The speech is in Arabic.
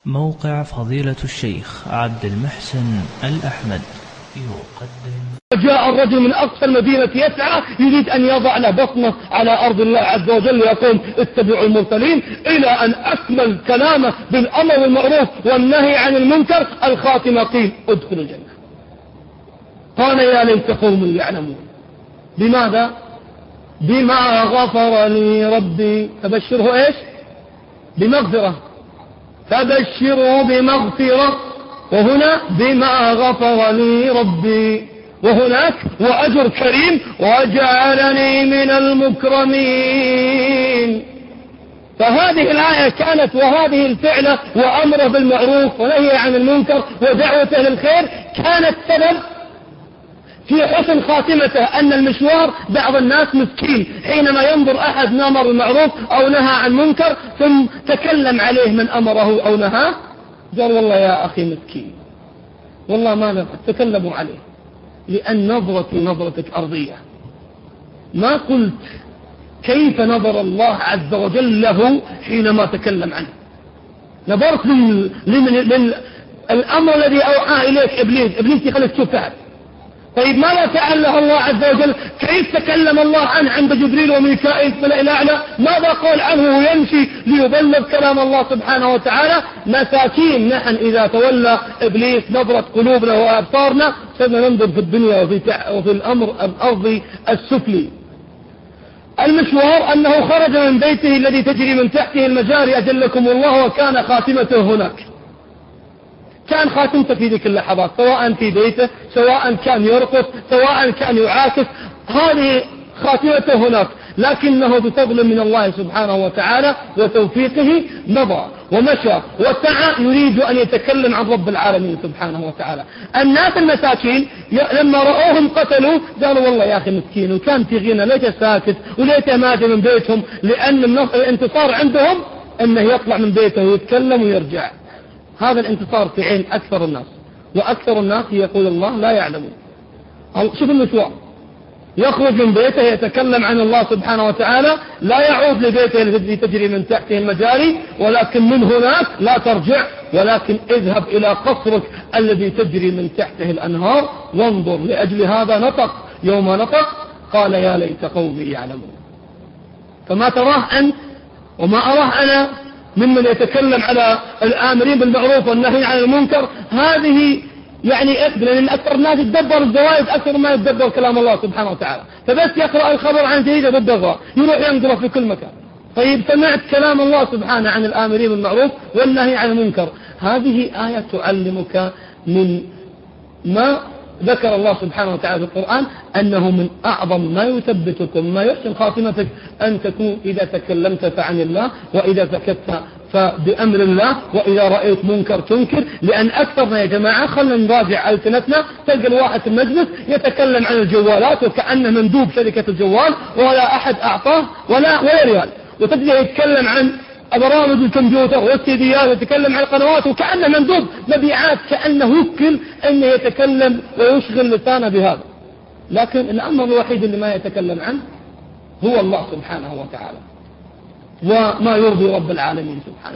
موقع فضيلة الشيخ عبد المحسن الأحمد يقدم. جاء الرجل من أقصى المدينة يسعى يريد أن يضع له بصمة على أرض الله عز وجل، يقول اتبعوا المرسلين، إلى أن أكمل كلامه بالأمر بالمعروف والنهي عن المنكر. الخاتمة قيل ادخلوا الجنة. قال يا ليت قوم يعلمون. بماذا؟ بما غفر لي ربي. فبشره ايش؟ بمغفرة. فبشره بمغفرة، وهنا بما غفر لي ربي، وهناك وأجر كريم وجعلني من المكرمين. فهذه الآية كانت وهذه الفعلة وأمره بالمعروف ونهي عن المنكر ودعوته للخير كانت سبب في حسن خاتمته. أن المشوار بعض الناس مسكين حينما ينظر أحد نامر بالمعروف أو نهى عن منكر ثم تكلم عليه من أمره أو نهاه، قال والله يا أخي مسكين، والله ما تكلموا عليه، لأن نظرتك أرضية. ما قلت كيف نظر الله عز وجل له حينما تكلم عنه. نظرت للأمر الذي أوحى إليك إبليس يخليك تشوف فعل. طيب ماذا فعل له الله عز وجل؟ كيف تكلم الله عنه عند جبريل وميكائيل في الملأ الأعلى؟ ماذا قال عنه ويمشي ليبلغ كلام الله سبحانه وتعالى؟ مساكين نحن إذا تولى إبليس نظرة قلوبنا وأبصارنا صرنا ننظر في الدنيا وفي الأمر الأرضي السفلي. المشوار أنه خرج من بيته الذي تجري من تحته المجاري أجلكم الله، وكان خاتمته هناك. كان خاتمته في ذيك اللحظات، سواء في بيته، سواء كان يرقص، سواء كان يعاكس، هذه خاتمته هناك. لكنه بفضل من الله سبحانه وتعالى وتوفيقه مضى ومشى وسعى يريد أن يتكلم عن رب العالمين سبحانه وتعالى. الناس المساكين لما رأوهم قتلوا قالوا والله يا أخي مسكين وكان في غنى، ليت ساكت وليت ماجي من بيتهم، لأن الانتصار عندهم أنه يطلع من بيته ويتكلم ويرجع. هذا الانتصار في عين أكثر الناس، وأكثر الناس يقول الله لا يعلمون. شوف المشوار، يخرج من بيته يتكلم عن الله سبحانه وتعالى، لا يعود لبيته الذي تجري من تحته المجاري، ولكن من هناك لا ترجع، ولكن اذهب إلى قصرك الذي تجري من تحته الأنهار وانظر. لأجل هذا نطق يوم نطق قال يا ليت قومي يعلمون. فما تراه أنت وما أراه أنا ممن يتكلم على الآمرين بالمعروف والنهي عن المنكر، هذه يعني لأن أكثر الناس يتدبر الزوائد أكثر ما يتدبر كلام الله سبحانه وتعالى. فبس يقرأ الخبر عن جريدة بالدغاء يروح ينقره في كل مكان. طيب سمعت كلام الله سبحانه عن الآمرين بالمعروف والنهي عن المنكر، هذه آية تعلمك من ما ذكر الله سبحانه وتعالى في القرآن أنه من أعظم ما يثبتكم ما يحسن خاتمتك أن تكون إذا تكلمت فعن الله، وإذا سكت فبأمر الله، وإذا رأيت منكر تنكر. لأن أكثرنا يا جماعة خلنا نراجع ألسنتنا، تلقى الواحد في المجلس يتكلم عن الجوالات وكأنه مندوب شركة الجوال ولا أحد أعطاه ولا ريال، وتجد يتكلم عن برامج الكمبيوتر والسيديات ويتكلم عن القنوات وكأنه مندوب مبيعات، كأنه يوكل أنه يتكلم ويشغل لسانه بهذا. لكن الأمر الوحيد اللي ما يتكلم عنه هو الله سبحانه وتعالى وما يرضي رب العالمين سبحانه.